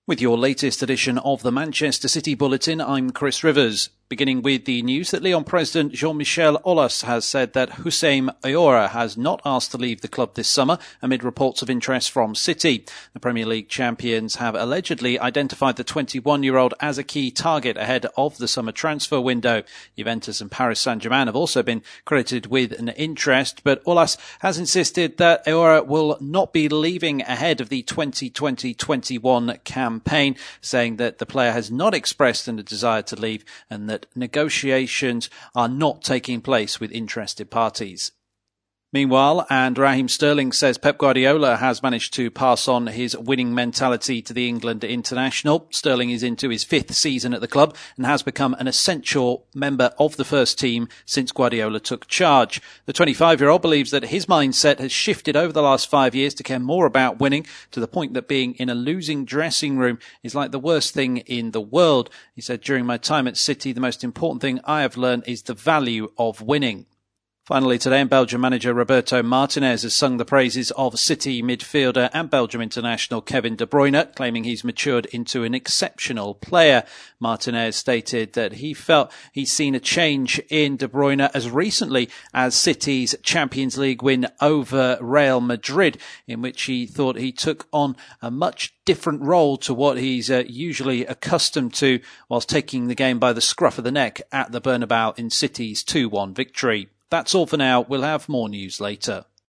With your latest edition of the Manchester City Bulletin, I'm Chris Rivers. Beginning with the news that Lyon President Jean-Michel Aulas has said that Houssem Aouar has not asked to leave the club this summer amid reports of interest from City. The Premier League champions have allegedly identified the 21-year-old as a key target ahead of the summer transfer window. Juventus and Paris Saint-Germain have also been credited with an interest, but Aulas has insisted that Aouar will not be leaving ahead of the 2020-21 campaign, saying that the player has not expressed a desire to leave and that negotiations are not taking place with interested parties. Meanwhile, and Raheem Sterling says Pep Guardiola has managed to pass on his winning mentality to the England international. Sterling is into his fifth season at the club and has become an essential member of the first team since Guardiola took charge. The 25-year-old believes that his mindset has shifted over the last 5 years to care more about winning, to the point that being in a losing dressing room is like the worst thing in the world. He said, "During my time at City, the most important thing I have learned is the value of winning." Finally today, Belgium manager Roberto Martinez has sung the praises of City midfielder and Belgium international Kevin De Bruyne, claiming he's matured into an exceptional player. Martinez stated that he felt he's seen a change in De Bruyne as recently as City's Champions League win over Real Madrid, in which he thought he took on a much different role to what he's usually accustomed to, whilst taking the game by the scruff of the neck at the Bernabeu in City's 2-1 victory. That's all for now. We'll have more news later.